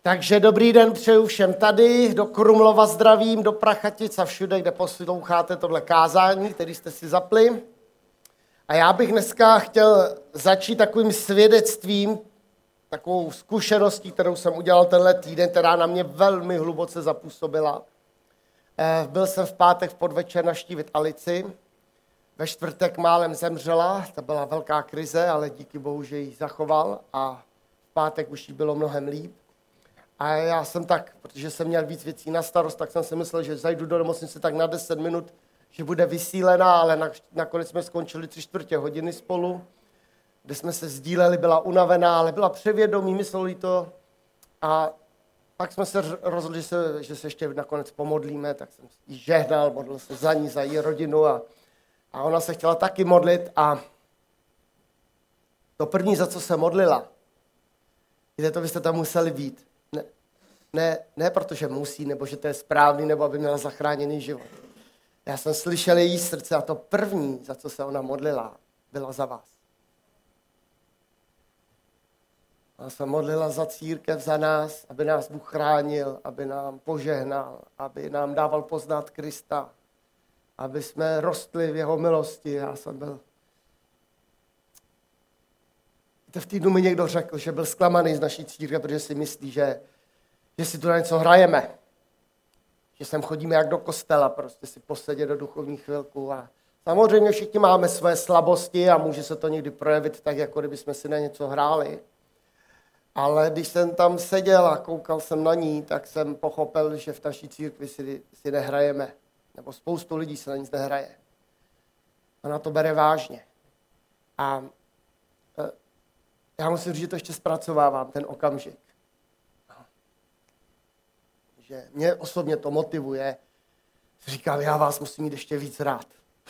Takže dobrý den přeju všem tady, do Krumlova zdravím, do Prachatic a všude, kde posloucháte tohle kázání, který jste si zapli. A já bych dneska chtěl začít takovým svědectvím, takovou zkušeností, kterou jsem udělal tenhle týden, která na mě velmi hluboce zapůsobila. Byl jsem v pátek v podvečer navštívit Alici, ve čtvrtek málem zemřela, to byla velká krize, ale díky bohu, že ji zachoval a v pátek už jí bylo mnohem líp. A já jsem tak, protože jsem měl víc věcí na starost, tak jsem si myslel, že zajdu do nemocnice tak na 10 minut, že bude vysílená, ale nakonec jsme skončili 3/4 hodiny spolu, kde jsme se sdíleli, byla unavená, ale byla převědomí, mysleli to. A pak jsme se rozhodli, že se ještě nakonec pomodlíme, tak jsem jí žehnal, modlil se za ní, za její rodinu a ona se chtěla taky modlit a to první, za co se modlila, víte, to byste tam museli být. Ne, protože musí, nebo že to je správný, nebo aby měla zachráněný život. Já jsem slyšel její srdce a to první, za co se ona modlila, byla za vás. Ona se modlila za církev, za nás, aby nás Bůh chránil, aby nám požehnal, aby nám dával poznat Krista, aby jsme rostli v jeho milosti. Já jsem byl... V týdnu mi někdo řekl, že byl zklamaný z naší církve, protože si myslí, že si tu na něco hrajeme. Že sem chodíme jak do kostela, prostě si posedět do duchovní chvilku. A samozřejmě všichni máme své slabosti a může se to někdy projevit tak, jako kdybychom si na něco hráli. Ale když jsem tam seděl a koukal jsem na ní, tak jsem pochopil, že v naší církvi si nehrajeme. Nebo spoustu lidí se na nic nehraje. Ona to bere vážně. A já musím říct, že to ještě zpracovávám, ten okamžik. Že mě osobně to motivuje. Říkám, já vás musím mít ještě víc rád.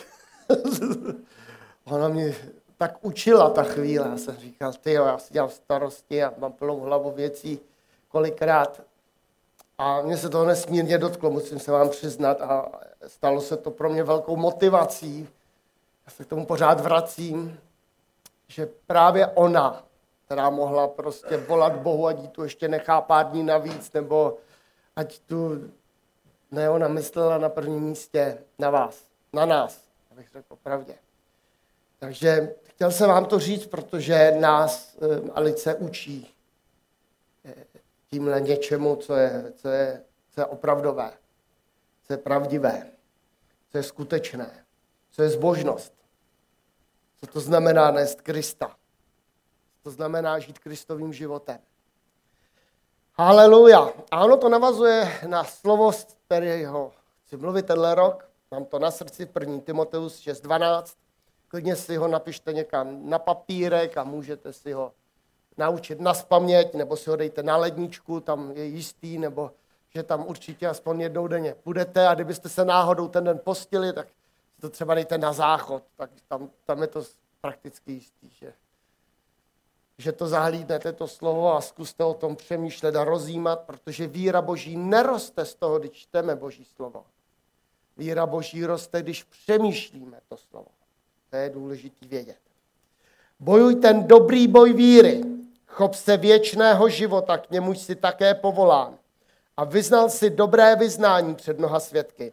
Ona mě tak učila ta chvíle. Já jsem říkal, já si dělám starosti a mám plnou hlavu věcí kolikrát. A mě se toho nesmírně dotklo, musím se vám přiznat. A stalo se to pro mě velkou motivací. Já se k tomu pořád vracím, že právě ona, která mohla prostě volat Bohu, ať jí tu ještě nechá pár dní navíc, nebo ať tu, ne, ona myslela na prvním místě na vás, na nás, abych řekl pravdě. Takže chtěl jsem vám to říct, protože nás Alice učí tímhle něčemu, co je opravdové, co je pravdivé, co je skutečné, co je zbožnost, co to znamená nést Krista, co to znamená žít Kristovým životem. Haleluja. A ono to navazuje na slovo, z kterého chci mluvit tenhle rok. Mám to na srdci, 1. Timoteus 6:12. Klidně si ho napište někam na papírek a můžete si ho naučit nazpaměť, nebo si ho dejte na ledničku, tam je jistý, nebo že tam určitě aspoň jednou denně půjdete a kdybyste se náhodou ten den postili, tak si to třeba dejte na záchod. Tak tam je to prakticky jistý, že to zahlídnete, to slovo a zkuste o tom přemýšlet a rozjímat, protože víra Boží neroste z toho, když čteme Boží slovo. Víra Boží roste, když přemýšlíme to slovo. To je důležitý vědět. Bojuj ten dobrý boj víry, chop se věčného života, k němuž jsi také povolán a vyznal si dobré vyznání před mnoha svědky.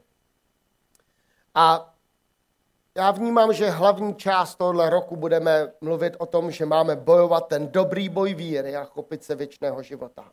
A já vnímám, že hlavní část tohoto roku budeme mluvit o tom, že máme bojovat ten dobrý boj víry a chopit se věčného života.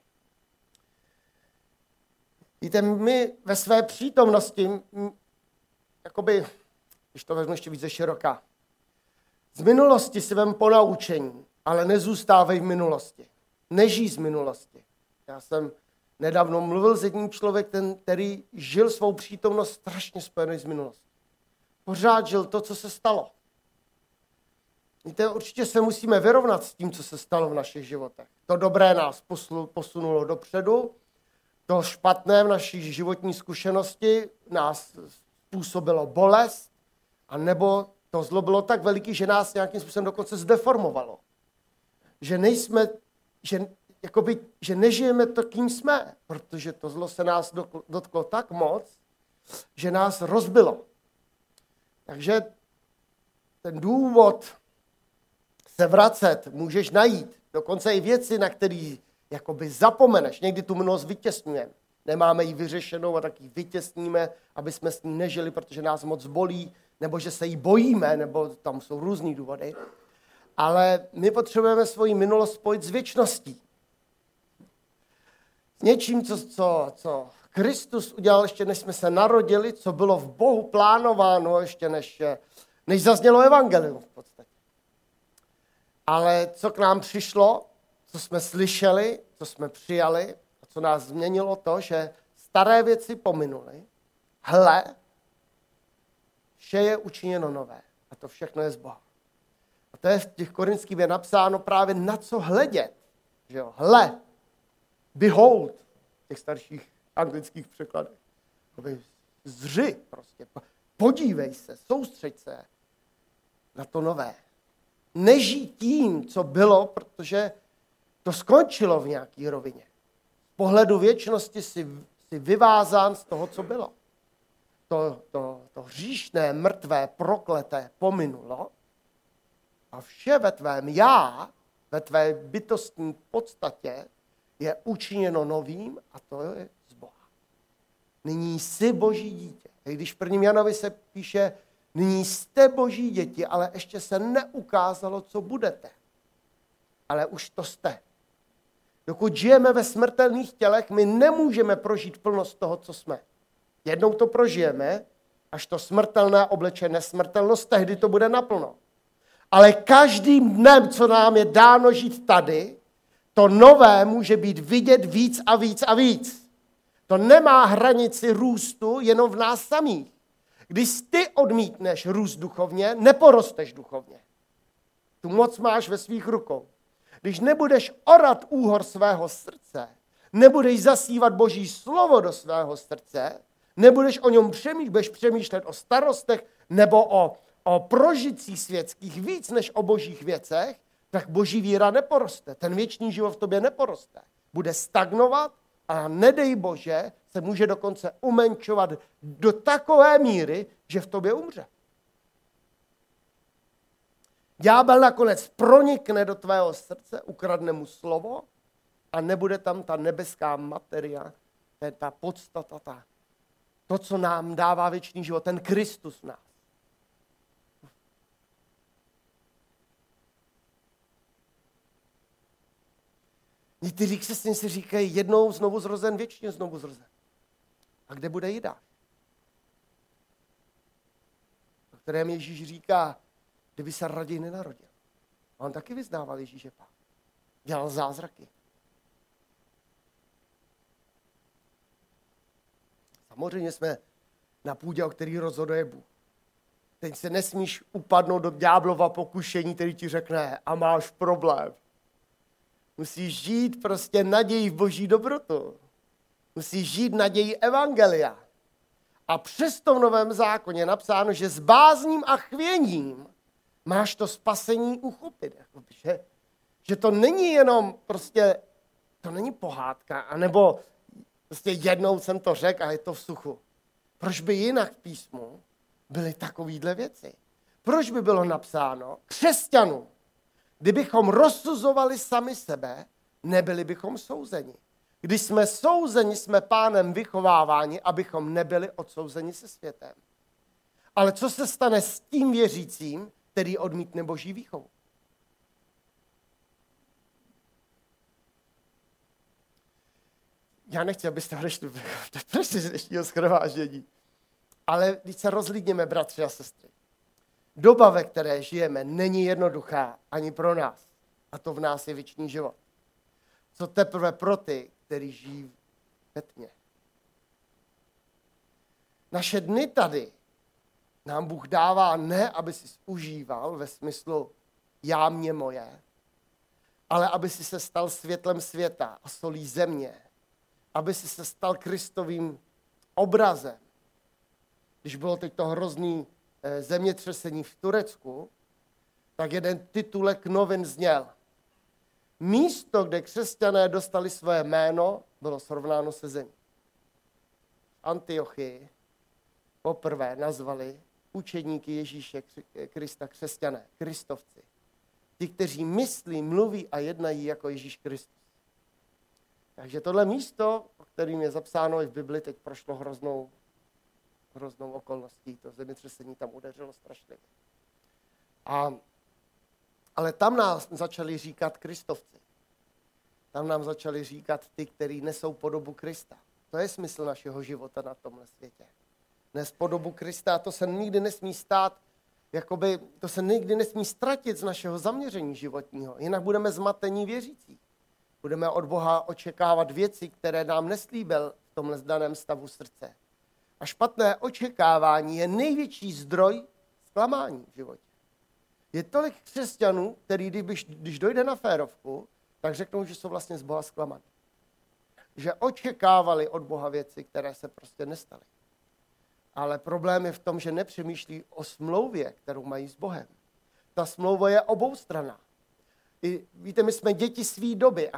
Víte, my ve své přítomnosti, jakoby, když to vezmu ještě víc ze široka, z minulosti si vem ponaučení, ale nezůstávej v minulosti. Nežij z minulosti. Já jsem nedávno mluvil s jedním člověkem, který žil svou přítomnost strašně spojenou s minulostí. Pořád žil to, co se stalo. Víte, určitě se musíme vyrovnat s tím, co se stalo v našich životech. To dobré nás posunulo dopředu, to špatné v naší životní zkušenosti nás způsobilo bolest, a nebo to zlo bylo tak veliký, že nás nějakým způsobem dokonce zdeformovalo. Že nejsme, že nežijeme to, kým jsme, protože to zlo se nás dotklo tak moc, že nás rozbilo. Takže ten důvod se vracet můžeš najít. Dokonce i věci, na které jakoby zapomeneš. Někdy tu minulost vytěsňujeme. Nemáme ji vyřešenou a tak ji vytěsníme, aby jsme s ní nežili, protože nás moc bolí, nebo že se jí bojíme, nebo tam jsou různý důvody. Ale my potřebujeme svoji minulost spojit s věčností. S něčím, co Kristus udělal ještě, než jsme se narodili, co bylo v Bohu plánováno ještě, než zaznělo evangelium v podstatě. Ale co k nám přišlo, co jsme slyšeli, co jsme přijali a co nás změnilo to, že staré věci pominuly. Hle, vše je učiněno nové. A to všechno je z Boha. A to je v těch Korinských je napsáno právě na co hledět. Že jo? Hle, behold, v těch starších anglických překladech. Zři prostě, podívej se, soustřeď se na to nové. Nežij tím, co bylo, protože to skončilo v nějaký rovině. Z pohledu věčnosti si vyvázán z toho, co bylo. To hříšné, mrtvé, prokleté pominulo a vše ve tvém já, ve tvé bytostní podstatě je učiněno novým a to je z Boha. Nyní jsi Boží dítě. I když v 1. Janovi se píše, nyní jste Boží děti, ale ještě se neukázalo, co budete. Ale už to jste. Dokud žijeme ve smrtelných tělech, my nemůžeme prožít plnost toho, co jsme. Jednou to prožijeme, až to smrtelné obleče nesmrtelnost, tehdy to bude naplno. Ale každým dnem, co nám je dáno žít tady, to nové může být vidět víc a víc a víc. To nemá hranici růstu jenom v nás samých. Když ty odmítneš růst duchovně, neporosteš duchovně. Tu moc máš ve svých rukou. Když nebudeš orat úhor svého srdce, nebudeš zasívat Boží slovo do svého srdce, nebudeš o něm přemýšlet, budeš přemýšlet o starostech nebo o prožitcích světských víc než o božích věcech, tak boží víra neporoste. Ten věčný život v tobě neporoste. Bude stagnovat a nedej Bože se může dokonce umenčovat do takové míry, že v tobě umře. Ďábel nakonec pronikne do tvého srdce, ukradne mu slovo a nebude tam ta nebeská materia, ta podstata, to, co nám dává věčný život, ten Kristus v nás. Někteří křesťané si říkají, jednou znovu zrozen, věčně znovu zrozen. A kde bude Jidáš? O kterém Ježíš říká, kdyby se raději nenarodil. A on taky vyznával Ježíše Pána. Dělal zázraky. Samozřejmě jsme na půdě, o který rozhoduje Bůh. Teď se nesmíš upadnout do ďáblova pokušení, který ti řekne, a máš problém. Musíš žít prostě naději v boží dobrotu. Musíš žít naději evangelia. A přesto v Novém zákoně je napsáno, že s bázním a chvěním máš to spasení uchopit. Že to není jenom prostě, to není pohádka, anebo prostě jednou jsem to řekl a je to v suchu. Proč by jinak v písmu byly takovýhle věci? Proč by bylo napsáno křesťanům, kdybychom rozsuzovali sami sebe, nebyli bychom souzeni. Když jsme souzeni, jsme Pánem vychováváni, abychom nebyli odsouzeni se světem. Ale co se stane s tím věřícím, který odmítne boží výchovu? Já nechci, abyste odešli v depresi z dnešního shromáždění. Ale když se rozlídněme, bratři a sestry, doba, ve které žijeme, není jednoduchá ani pro nás. A to v nás je věčný život. Co teprve pro ty, kteří žijí ve tmě. Naše dny tady nám Bůh dává ne, aby si užíval ve smyslu já, mě, moje, ale aby si se stal světlem světa a solí země. Aby si se stal Kristovým obrazem. Když bylo teď to hrozný zemětřesení v Turecku, tak jeden titulek novin zněl. Místo, kde křesťané dostali své jméno, bylo srovnáno se zemí. Antiochii poprvé nazvali učedníky Ježíše Krista křesťané, kristovci. Ti, kteří myslí, mluví a jednají jako Ježíš Kristus. Takže tohle místo, o kterým je zapsáno i v Bibli, teď prošlo hroznou okolností. To zemětřesení tam udeřilo strašně. Ale tam nás začali říkat kristovci. Tam nám začali říkat ty, kteří nesou podobu Krista. To je smysl našeho života na tomhle světě. Nes podobu Krista, to se nikdy nesmí stát, to se nikdy nesmí ztratit z našeho zaměření životního. Jinak budeme zmatení věřící. Budeme od Boha očekávat věci, které nám neslíbil v tomhle daném stavu srdce. A špatné očekávání je největší zdroj zklamání v životě. Je tolik křesťanů, který když dojde na férovku, tak řeknou, že jsou vlastně z Boha zklamaní. Že očekávali od Boha věci, které se prostě nestaly. Ale problém je v tom, že nepřemýšlí o smlouvě, kterou mají s Bohem. Ta smlouva je oboustranná. Víte, my jsme děti své doby a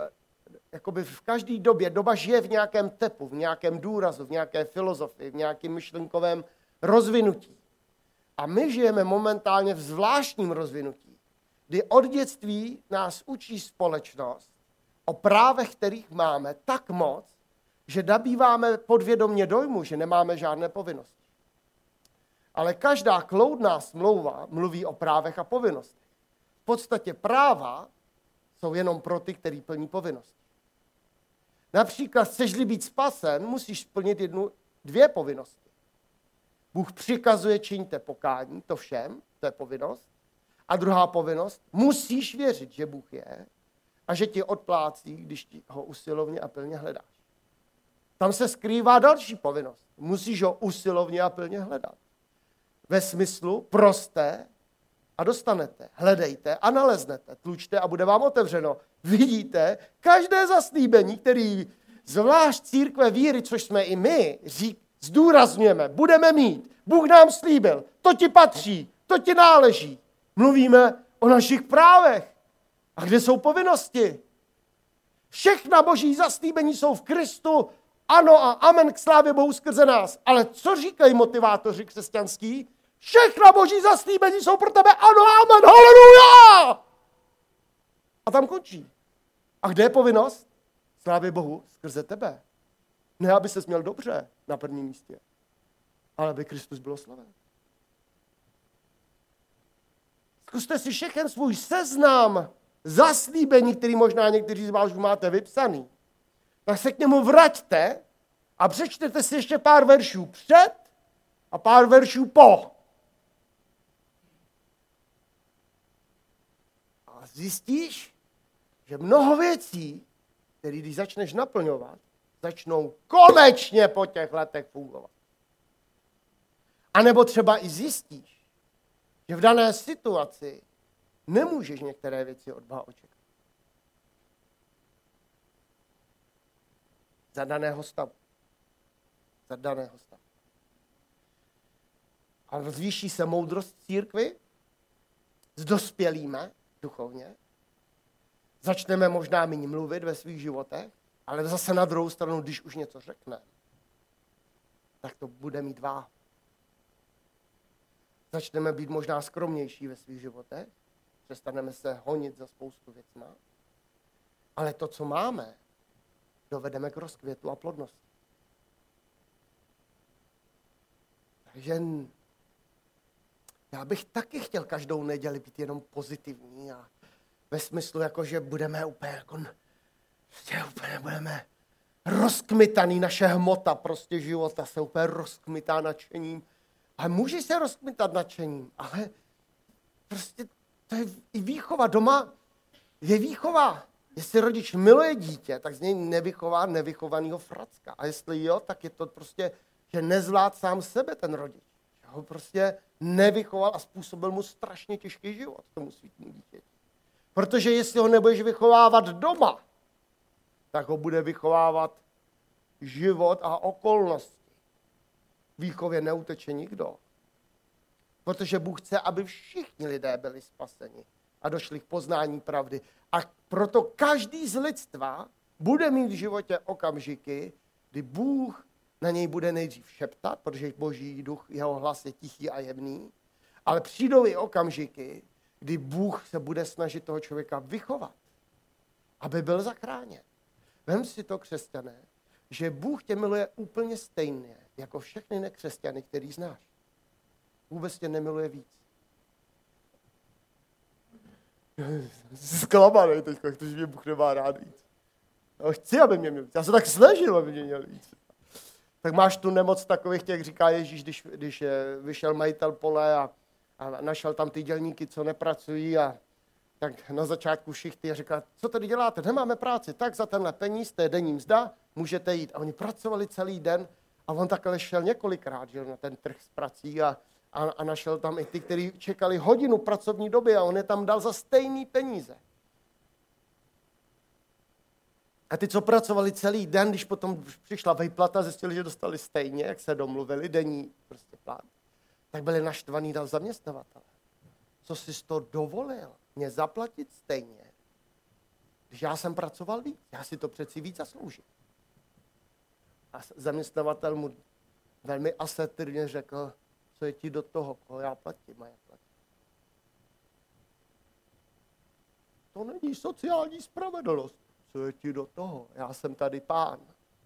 v každé době doba žije v nějakém tepu, v nějakém důrazu, v nějaké filozofii, v nějakém myšlenkovém rozvinutí. A my žijeme momentálně v zvláštním rozvinutí, kdy od dětství nás učí společnost o právech, kterých máme tak moc, že nabýváme podvědomě dojmu, že nemáme žádné povinnosti. Ale každá kloudná smlouva mluví o právech a povinnostech. V podstatě práva jsou jenom pro ty, kteří plní povinnosti. Například, chceš-li být spasen, musíš splnit dvě povinnosti. Bůh přikazuje, čiňte pokání, to všem, to je povinnost. A druhá povinnost, musíš věřit, že Bůh je a že ti odplácí, když ti ho usilovně a plně hledáš. Tam se skrývá další povinnost. Musíš ho usilovně a plně hledat. Ve smyslu proste a dostanete. Hledejte a naleznete. Tlučte a bude vám otevřeno. Vidíte, každé zaslíbení, který zvlášť církve víry, což jsme i my, zdůrazňujeme, budeme mít. Bůh nám slíbil, to ti patří, to ti náleží. Mluvíme o našich právech. A kde jsou povinnosti? Všechna boží zaslíbení jsou v Kristu. Ano a amen k slávě Bohu skrze nás. Ale co říkají motivátoři křesťanský? Všechna boží zaslíbení jsou pro tebe. Ano, amen, haleluja! A tam končí. A kde je povinnost? Slávě Bohu skrze tebe. Ne, aby ses měl dobře na prvním místě, ale aby Kristus byl oslaven. Zkuste si všechen svůj seznam zaslíbení, který možná někteří z vás už máte vypsaný. Tak se k němu vraťte a přečtěte si ještě pár veršů před a pár veršů po. A zjistíš, že mnoho věcí, které když začneš naplňovat, začnou konečně po těch letech fungovat. A nebo třeba i zjistíš, že v dané situaci nemůžeš některé věci od Boha očekávat. Za daného stavu. A zvýší se moudrost církvy, zdospělíme duchovně, začneme možná méně mluvit ve svých životech, ale zase na druhou stranu, když už něco řekne, tak to bude mít váhu. Začneme být možná skromnější ve svých životech, přestaneme se honit za spoustu věcma, ale to, co máme, dovedeme k rozkvětu a plodnosti. Takže já bych taky chtěl každou neděli být jenom pozitivní a ve smyslu, jako, že budeme úplně budeme rozkmitaný, naše hmota prostě života se úplně rozkmitá nadšením. A může se rozkmitat nadšením, ale prostě to je i výchova. Doma je výchova. Jestli rodič miluje dítě, tak z něj nevychová nevychovanýho fracka. A jestli jo, tak je to prostě, že nezvlád sám sebe ten rodič. Že ho prostě nevychoval a způsobil mu strašně těžký život tomu svýtmu dítěti. Protože jestli ho nebudeš vychovávat doma, tak ho bude vychovávat život a okolnosti. Výchově neuteče nikdo. Protože Bůh chce, aby všichni lidé byli spaseni a došli k poznání pravdy. A proto každý z lidstva bude mít v životě okamžiky, kdy Bůh na něj bude nejdřív šeptat, protože Boží duch, jeho hlas je tichý a jemný, ale přijdou i okamžiky, kdy Bůh se bude snažit toho člověka vychovat, aby byl zachráněn. Vem si to, křesťané, že Bůh tě miluje úplně stejně, jako všechny nekřesťany, který znáš. Vůbec tě nemiluje víc. Zklamanej teď, protože mě Bůh nemá rád víc. Já chci, aby mě měl víc. Já se tak snažil, aby mě měl víc. Tak máš tu nemoc takových, jak říká Ježíš, když vyšel majitel pole a našel tam ty dělníky, co nepracují a tak na začátku šichty a říká, co tady děláte, nemáme práci, tak za tenhle peníz, to je denní mzda, můžete jít. A oni pracovali celý den a on takhle šel několikrát, že, na ten trh s prací a našel tam i ty, kteří čekali hodinu pracovní doby a on je tam dal za stejný peníze. A ty, co pracovali celý den, když potom přišla výplata, zjistili, že dostali stejně, jak se domluvili, denní prostě plat, tak byli naštvaný na zaměstnavatele. Co jsi to dovolil? Mě zaplatit stejně, když já jsem pracoval víc. Já si to přeci víc zasloužím. A zaměstnavatel mu velmi asertivně řekl, co je ti do toho, koho já platím a jak platím. To není sociální spravedlnost. Co je ti do toho? Já jsem tady pán.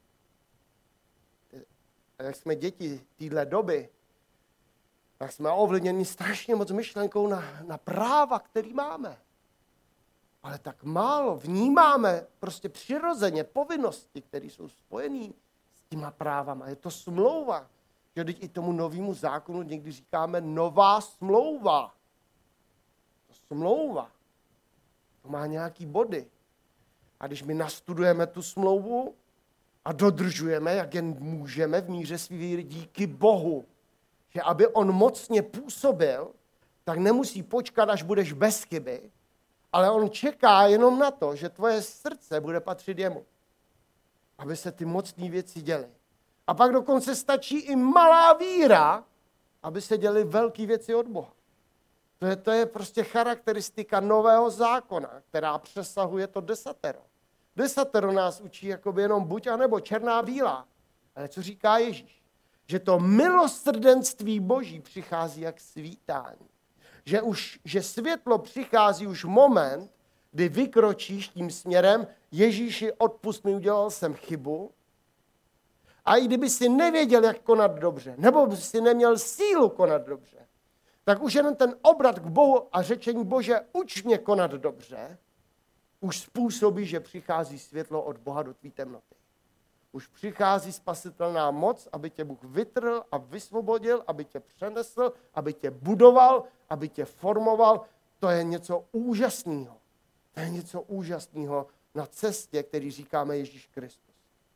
A jak jsme děti téhle doby, tak jsme ovlivněni strašně moc myšlenkou na práva, který máme. Ale tak málo vnímáme prostě přirozeně povinnosti, které jsou spojené s těma právama. Je to smlouva. Že teď i tomu novému zákonu někdy říkáme nová smlouva. To smlouva. To má nějaký body. A když my nastudujeme tu smlouvu a dodržujeme, jak jen můžeme v míře svý víry díky Bohu, že aby on mocně působil, tak nemusí počkat, až budeš bez chyby, ale on čeká jenom na to, že tvoje srdce bude patřit jemu. Aby se ty mocné věci děly. A pak dokonce stačí i malá víra, aby se děly velké věci od Boha. To je prostě charakteristika nového zákona, která přesahuje to desatero. Desatero nás učí jakoby jenom buď a nebo černá bílá. Ale co říká Ježíš? Že to milosrdenství Boží přichází jak svítání. Že světlo přichází už moment, kdy vykročíš tím směrem, Ježíši, odpust mi, udělal jsem chybu. A i kdyby si nevěděl, jak konat dobře, nebo by si neměl sílu konat dobře, tak už jenom ten obrat k Bohu a řečení Bože, uč mě konat dobře, už způsobí, že přichází světlo od Boha do tvý temnoty. Už přichází spasitelná moc, aby tě Bůh vytrhl a vysvobodil, aby tě přenesl, aby tě budoval, aby tě formoval. To je něco úžasného. To je něco úžasného na cestě, který říkáme Ježíš Kristus.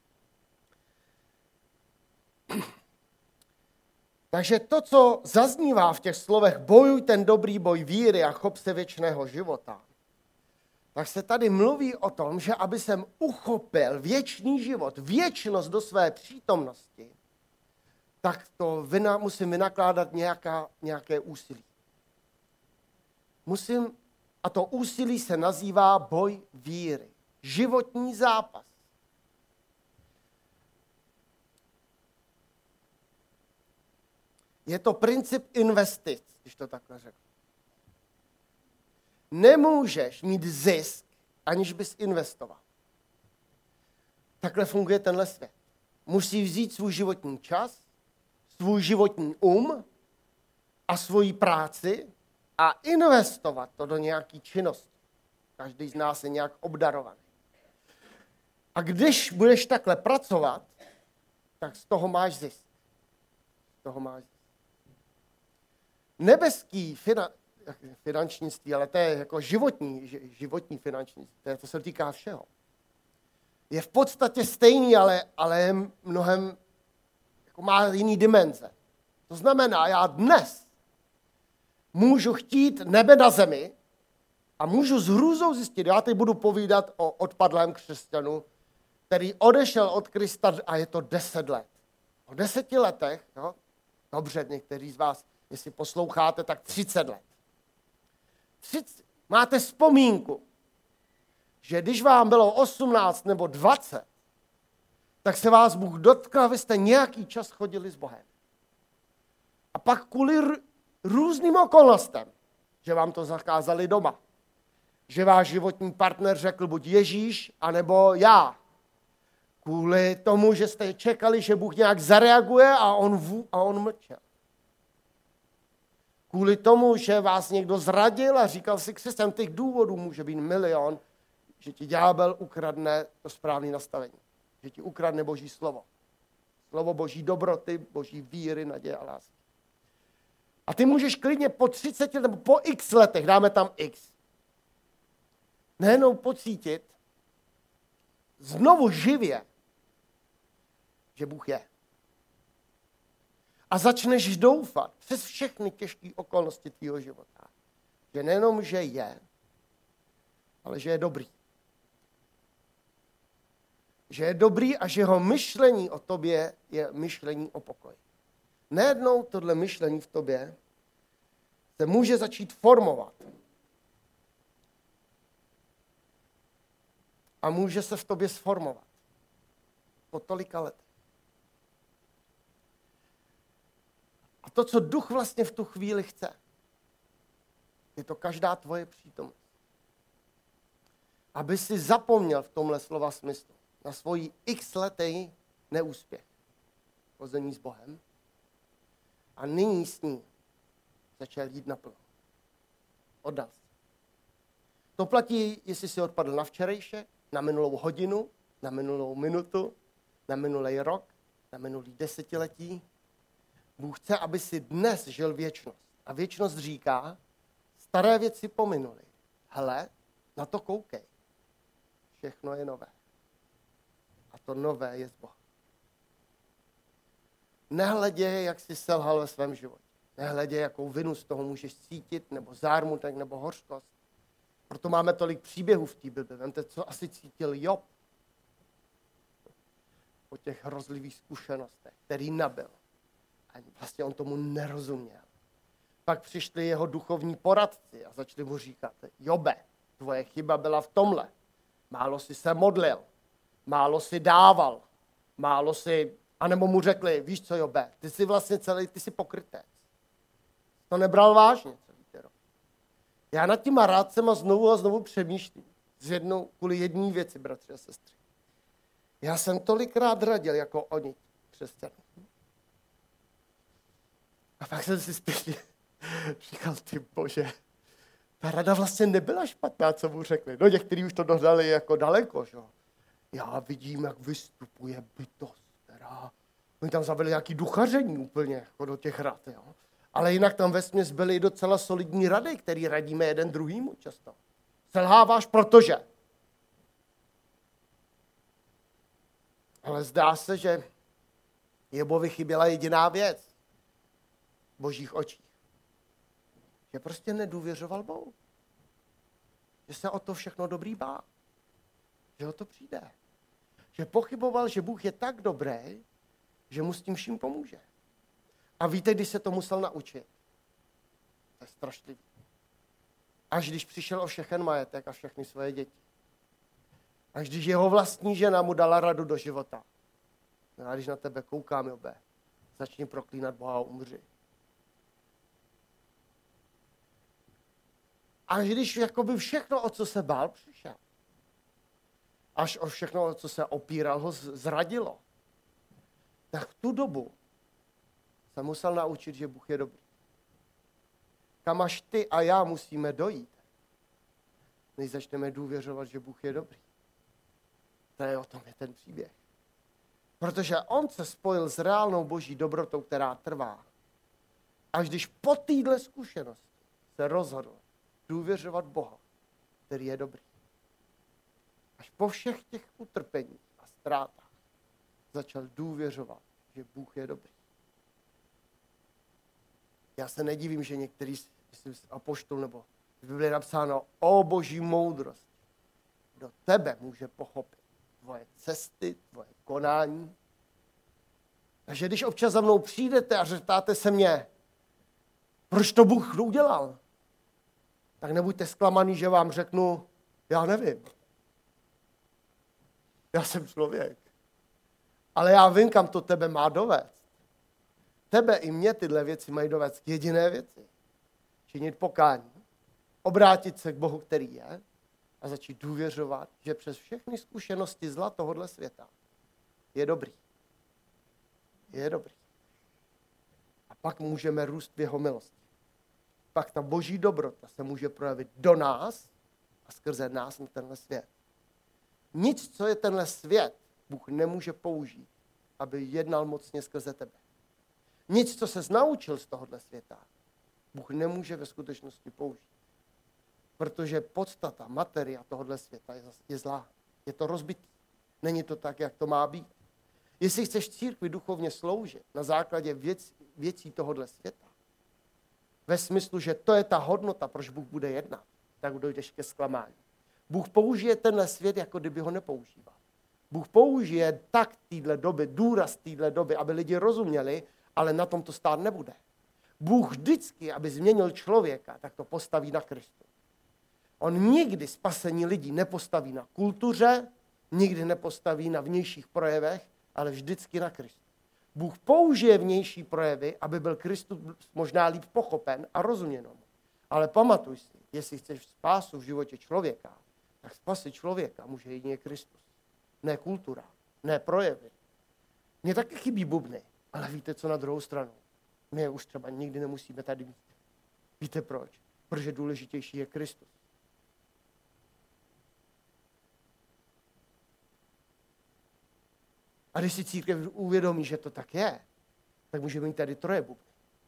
Takže to, co zaznívá v těch slovech bojuj ten dobrý boj víry a chop se věčného života, tak se tady mluví o tom, že aby jsem uchopil věčný život, věčnost do své přítomnosti, tak to musím vynakládat nějaké úsilí. A to úsilí se nazývá boj víry. Životní zápas. Je to princip investic, když to takhle řeknu. Nemůžeš mít zisk, aniž bys investoval. Takhle funguje tenhle svět. Musí vzít svůj životní čas, svůj životní a svoji práci a investovat to do nějaké činnosti. Každý z nás je nějak obdarovaný. A když budeš takhle pracovat, tak z toho máš zisk. Nebeský finančnictví, ale to je jako životní finančnictví, to se týká všeho. Je v podstatě stejný, ale je mnohem, jako má jiný dimenze. To znamená, já dnes můžu chtít nebe na zemi a můžu s hrůzou zjistit, já teď budu povídat o odpadlém křesťanu, který odešel od Krista a je to 10 let. O 10 letech, no, dobře, někteří z vás, jestli posloucháte, tak 30 let. Máte vzpomínku, že když vám bylo 18 nebo 20, tak se vás Bůh dotkl a vy jste nějaký čas chodili s Bohem. A pak kvůli různým okolnostem, že vám to zakázali doma, že váš životní partner řekl buď Ježíš, anebo já, Kvůli tomu, že jste čekali, že Bůh nějak zareaguje a on mlčel. Kvůli tomu, že vás někdo zradil a říkal si, křesťan, těch důvodů může být milion, že ti ďábel ukradne to správné nastavení. Že ti ukradne Boží slovo. Slovo Boží dobroty, Boží víry, naděje a lásky. A ty můžeš klidně po 30 nebo po x letech, dáme tam x, nejenom pocítit znovu živě, že Bůh je. A začneš doufat přes všechny těžké okolnosti tvýho života, že nejenom, že je, ale že je dobrý. Že je dobrý a že jeho myšlení o tobě je myšlení o pokoji. Nejednou tohle myšlení v tobě se může začít formovat. A může se v tobě sformovat. Po tolika letech. A to, co duch vlastně v tu chvíli chce, je to každá tvoje přítomnost. Aby si zapomněl v tomhle slova smyslu na svůj x-letý neúspěch. Pození s Bohem. A nyní s ní začal jít naplno. Oddal se. To platí, jestli si odpadl na včerejšek, na minulou hodinu, na minulou minutu, na minulý rok, na minulý desetiletí. Bůh chce, aby si dnes žil věčnost. A věčnost říká, staré věci pominuly. Hele, na to koukej. Všechno je nové. A to nové je z Boha. Nehledě, jak jsi selhal ve svém životě. Nehledě, jakou vinu z toho můžeš cítit, nebo zármutek, nebo hořkost. Proto máme tolik příběhů v té Bibli. Vemte, co asi cítil Job po těch hrozlivých zkušenostech, který nabyl. A vlastně on tomu nerozuměl. Pak přišli jeho duchovní poradci a začali mu říkat, Jobe, tvoje chyba byla v tomhle. Málo si se modlil, málo si dával, málo si, anebo mu řekli, víš co, Jobe, ty jsi vlastně ty jsi pokrytec. To nebral vážně celý ten rok. Já nad těma rádcema znovu a znovu přemýšlím. Kvůli jedné věci, bratři a sestry. Já jsem tolikrát radil, jako oni, křesťané. A pak jsem si zpětně říkal, ty Bože, ta rada vlastně nebyla špatná, co mu řekli. No některý už to dohnali jako daleko, že? Já vidím, jak vystupuje bytost, která... Oni tam zavedli nějaký duchaření úplně jako do těch rad, jo? Ale jinak tam vesměs byly docela solidní rady, který radíme jeden druhýmu často. Selháváš, protože. Ale zdá se, že Jobovi chyběla jediná věc v Božích očích. Že prostě nedůvěřoval Bohu. Že se o to všechno dobrý bál. Že o to přijde. Že pochyboval, že Bůh je tak dobrý, že mu s tím vším pomůže. A víte, když se to musel naučit? To je strašlivý. Až když přišel o všechen majetek a všechny svoje děti. Až když jeho vlastní žena mu dala radu do života. No a když na tebe koukám, Jobe, začni proklínat Boha a umři. Až když jakoby všechno, o co se bál, přišel. Až o všechno, o co se opíral, ho zradilo. Tak v tu dobu se musel naučit, že Bůh je dobrý. Kam až ty a já musíme dojít, než začneme důvěřovat, že Bůh je dobrý. To je o tom je ten příběh. Protože on se spojil s reálnou Boží dobrotou, která trvá. Až když po téhle zkušenosti se rozhodl důvěřovat Boha, který je dobrý. Až po všech těch utrpeních a ztrátách začal důvěřovat, že Bůh je dobrý. Já se nedivím, že některý apoštol nebo v Biblii je napsáno o Boží moudrost. Kdo tebe může pochopit tvoje cesty, tvoje konání. Takže když občas za mnou přijdete a zeptáte se mě, proč to Bůh udělal, tak nebuďte zklamaný, že vám řeknu, já nevím. Já jsem člověk. Ale já vím, kam to tebe má dovést. Tebe i mě tyhle věci mají dovést k jediné věci. Činit pokání. Obrátit se k Bohu, který je, a začít důvěřovat, že přes všechny zkušenosti zla tohohle světa je dobrý. Je dobrý. A pak můžeme růst v jeho milosti. Pak ta boží dobrota se může projevit do nás a skrze nás na tenhle svět. Nic, co je tenhle svět, Bůh nemůže použít, aby jednal mocně skrze tebe. Nic, co ses naučil z tohohle světa, Bůh nemůže ve skutečnosti použít. Protože podstata, materia tohohle světa je zlá. Je to rozbitý. Není to tak, jak to má být. Jestli chceš církvi duchovně sloužit na základě věcí tohohle světa, ve smyslu, že to je ta hodnota, proč Bůh bude jednat, tak dojdeš ke zklamání. Bůh použije tenhle svět, jako kdyby ho nepoužíval. Bůh použije tak téhle doby, důraz téhle doby, aby lidi rozuměli, ale na tom to stát nebude. Bůh vždycky, aby změnil člověka, tak to postaví na Kristu. On nikdy spasení lidí nepostaví na kultuře, nikdy nepostaví na vnějších projevech, ale vždycky na Kristu. Bůh použije vnější projevy, aby byl Kristus možná líp pochopen a rozuměn mu. Ale pamatuj si, jestli chceš spásu v životě člověka, tak spasit člověka může jedině Kristus. Ne kultura, ne projevy. Mně taky chybí bubny, ale víte co na druhou stranu? My je už třeba nikdy nemusíme tady mít. Víte proč? Protože důležitější je Kristus. A když si církev uvědomí, že to tak je, tak můžeme mít tady troje bubny.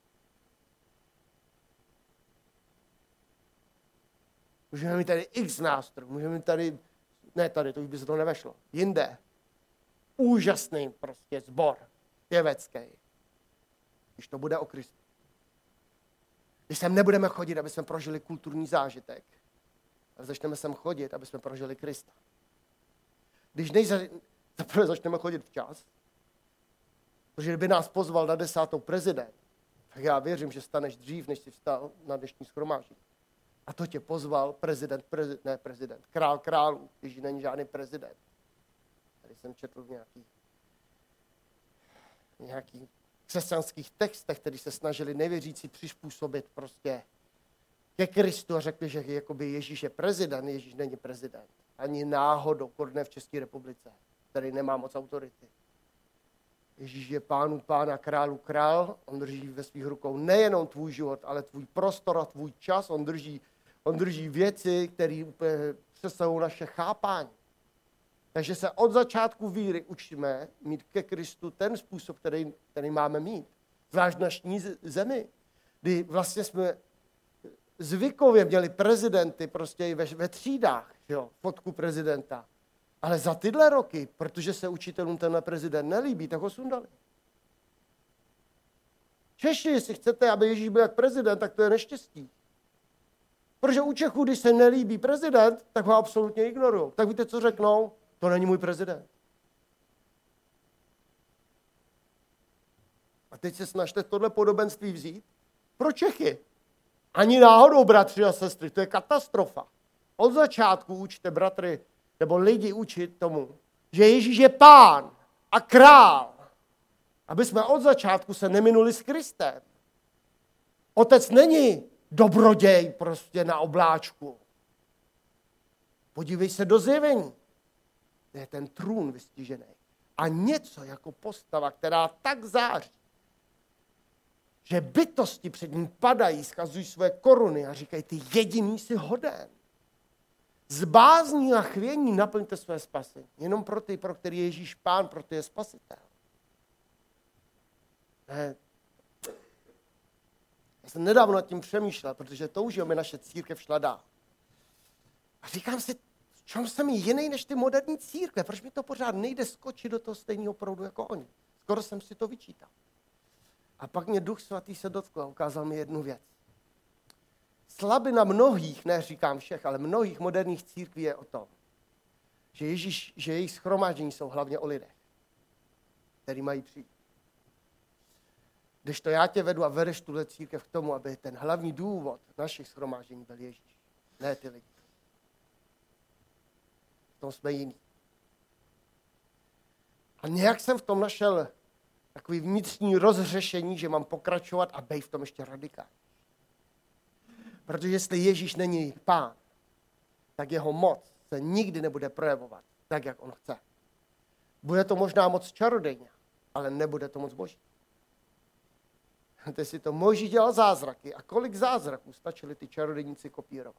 Můžeme mít tady x nástrojů, můžeme mít tady, ne tady, to už by se to nevešlo, jinde. Úžasný prostě sbor pěvecký. Když to bude o Kristu. Když sem nebudeme chodit, aby jsme prožili kulturní zážitek, ale začneme sem chodit, aby jsme prožili Krista. Když zaprvé začneme chodit včas, protože kdyby nás pozval na 10. prezident, tak já věřím, že staneš dřív, než jsi vstal na dnešní shromáždění. A to tě pozval král králů, když není žádný prezident. Tady jsem četl v nějakých křesťanských textech, který se snažili nevěřící přizpůsobit prostě ke Kristu a řekli, že jakoby Ježíš je prezident, Ježíš není prezident. Ani náhodou, ne v České republice, který nemá moc autority. Ježíš je pánu pána, králu král, on drží ve svých rukou nejenom tvůj život, ale tvůj prostor a tvůj čas, on drží věci, které úplně přesahují naše chápání. Takže se od začátku víry učíme mít ke Kristu ten způsob, který máme mít. Zvlášť v naší zemi, kdy vlastně jsme zvykově měli prezidenty prostě i ve třídách, jo, fotku prezidenta. Ale za tyhle roky, protože se učitelům tenhle prezident nelíbí, tak ho sundali. Češi, jestli chcete, aby Ježíš byl jak prezident, tak to je neštěstí. Protože u Čechů, když se nelíbí prezident, tak ho absolutně ignorují. Tak víte, co řeknou? To není můj prezident. A teď se snažte tohle podobenství vzít pro Čechy. Ani náhodou, bratři a sestry, to je katastrofa. Od začátku učte bratry, nebo lidi učit tomu, že Ježíš je pán a král. Aby jsme od začátku se neminuli s Kristem. Otec není dobroděj prostě na obláčku. Podívej se do Zjevení. To je ten trůn vystižený. A něco jako postava, která tak září, že bytosti před ním padají, schazují své koruny a říkají, ty jediný jsi hoden. Z bázní a chvění naplňte své spasení. Jenom pro ty, pro který je Ježíš pán, pro ty je spasitel. Ne. Já jsem nedávno nad tím přemýšlel, protože touží, aby naše církev šla dál. A říkám si, v čem jsem jiný než ty moderní církve? Proč mi to pořád nejde skočit do toho stejného proudu jako oni? Skoro jsem si to vyčítal. A pak mě Duch Svatý se dotkl a ukázal mi jednu věc. Slabina mnohých, ne říkám všech, ale mnohých moderních církví je o tom, že jejich shromáždění jsou hlavně o lidech, který mají přijít. Když to já tě vedu a vedeš tuhle církev k tomu, aby ten hlavní důvod našich shromáždění byl Ježíš, ne ty lidi. V tom jsme jiní. A nějak jsem v tom našel takový vnitřní rozřešení, že mám pokračovat a bej v tom ještě radikálně. Protože jestli Ježíš není pán, tak jeho moc se nikdy nebude projevovat tak, jak on chce. Bude to možná moc čarodejně, ale nebude to moc boží. Ty si to Mojžíš dělal zázraky. A kolik zázraků stačili ty čarodějníci kopírovat?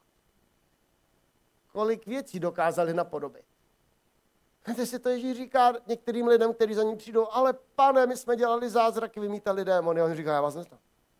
Kolik věcí dokázali napodobit? Ty si to Ježíš říká některým lidem, kteří za ním přijdou, ale pane, my jsme dělali zázraky, vymítali démony. A on říká, já vás neznám.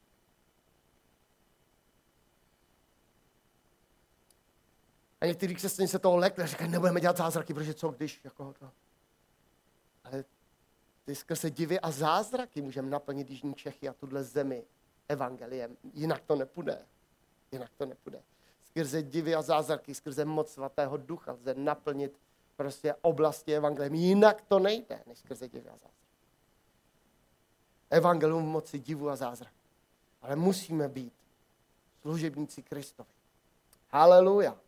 A někteří křesťané se toho lekli a říkají, nebudeme dělat zázraky, protože co když? Jako to. Ale ty skrze divy a zázraky můžeme naplnit jižní Čechy a tuhle zemi evangeliem. Jinak to nepůjde. Jinak to nepůjde. Skrze divy a zázraky, skrze moc svatého ducha lze naplnit prostě oblasti evangeliem. Jinak to nejde, než skrze divy a zázraky. Evangelium v moci divu a zázrak. Ale musíme být služebníci Kristovi. Haleluja.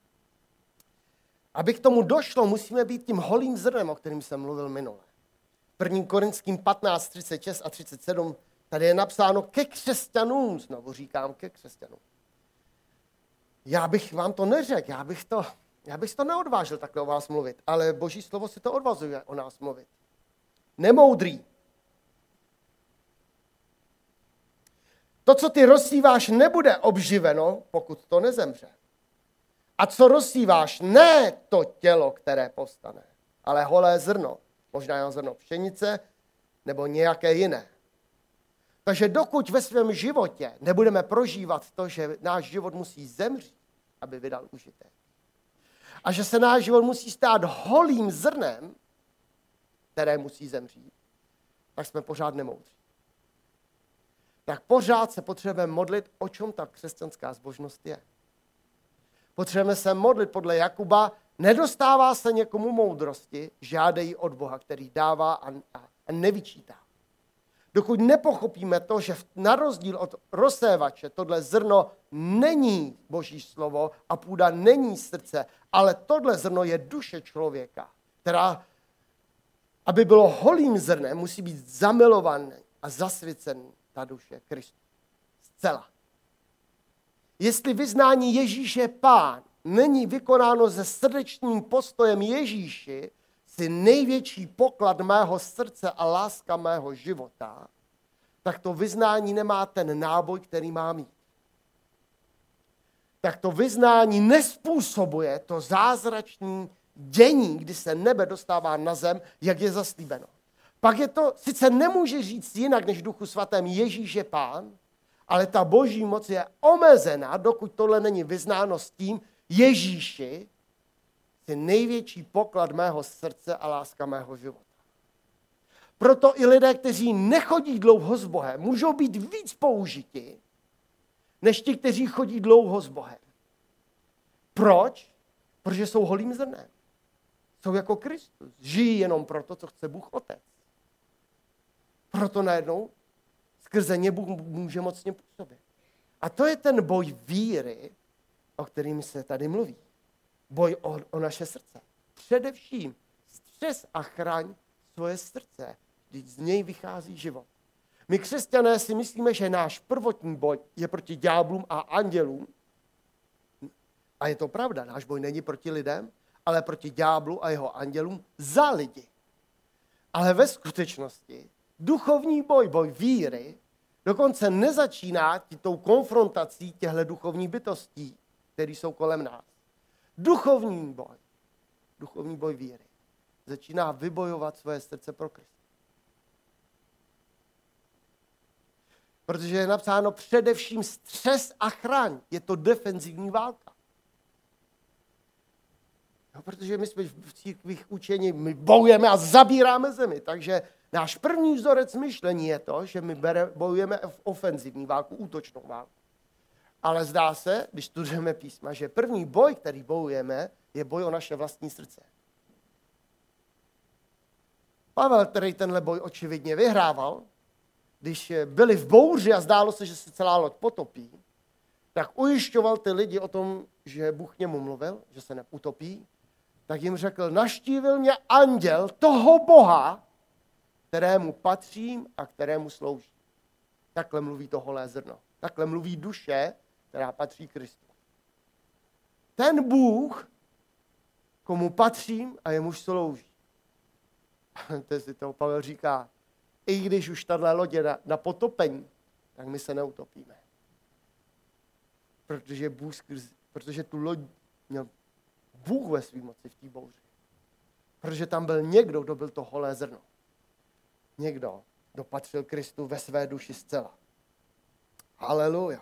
Aby k tomu došlo, musíme být tím holým zrnem, o kterém jsem mluvil minule. 1. Korinským 15, 36 a 37, tady je napsáno ke křesťanům, znovu říkám ke křesťanům. Já bych vám to neřekl, já bych to neodvážil takhle o vás mluvit, ale Boží slovo si to odvazuje o nás mluvit. Nemoudrý. To, co ty rozsíváš, nebude obživeno, pokud to nezemře. A co rozsíváš, ne to tělo, které povstane, ale holé zrno. Možná jenom zrno pšenice nebo nějaké jiné. Takže dokud ve svém životě nebudeme prožívat to, že náš život musí zemřít, aby vydal užitek, a že se náš život musí stát holým zrnem, které musí zemřít, tak jsme pořád nemoudří. Tak pořád se potřebujeme modlit, o čem ta křesťanská zbožnost je. Potřebujeme se modlit podle Jakuba, nedostává se někomu moudrosti, žádej od Boha, který dává a nevyčítá. Dokud nepochopíme to, že na rozdíl od rozsévače tohle zrno není Boží slovo a půda není srdce, ale tohle zrno je duše člověka, která, aby bylo holým zrnem, musí být zamilovaný a zasvěcený ta duše Kristu. Zcela. Jestli vyznání Ježíš je Pán není vykonáno se srdečním postojem Ježíši, si největší poklad mého srdce a láska mého života, tak to vyznání nemá ten náboj, který má mít. Tak to vyznání nespůsobuje to zázračné dění, kdy se nebe dostává na zem, jak je zaslíbeno. Pak je to, sice nemůže říct jinak než Duchu svatém Ježíš je Pán, ale ta boží moc je omezená, dokud tohle není vyznáno s tím, Ježíši je největší poklad mého srdce a láska mého života. Proto i lidé, kteří nechodí dlouho s Bohem, můžou být víc použiti, než ti, kteří chodí dlouho s Bohem. Proč? Protože jsou holým zrnem. Jsou jako Kristus. Žijí jenom proto, co chce Bůh Otec. Proto najednou skrze ně Bůh může mocně působit. A to je ten boj víry, o kterým se tady mluví. Boj o naše srdce. Především střes a chraň svoje srdce, když z něj vychází život. My křesťané si myslíme, že náš prvotní boj je proti ďáblům a andělům. A je to pravda, náš boj není proti lidem, ale proti ďáblu a jeho andělům za lidi. Ale ve skutečnosti duchovní boj, boj víry, dokonce nezačíná tou konfrontací těchto duchovních bytostí, které jsou kolem nás. Duchovní boj víry, začíná vybojovat svoje srdce pro Krista. Protože je napsáno především střes a chraň. Je to defenzivní válka. No, protože my jsme v církvích učení, my bojujeme a zabíráme zemi. Takže náš první vzorec myšlení je to, že my bojujeme v ofenzivní válku, útočnou válku. Ale zdá se, když studujeme písma, že první boj, který bojujeme, je boj o naše vlastní srdce. Pavel, který tenhle boj očividně vyhrával, když byli v bouři a zdálo se, že se celá loď potopí, tak ujišťoval ty lidi o tom, že Bůh k němu mluvil, že se neutopí, tak jim řekl, navštívil mě anděl toho Boha, kterému patřím a kterému sloužím. Takhle mluví to holé zrno. Takhle mluví duše, která patří Kristu. Ten Bůh, komu patřím a jemuž slouží. To Pavel říká, i když už tahle loď je na potopení, tak my se neutopíme. Protože tu loď měl Bůh ve svý moci v té bouři. Protože tam byl někdo, kdo byl to holé zrno. Někdo, kdo patřil Kristu ve své duši zcela. Haleluja.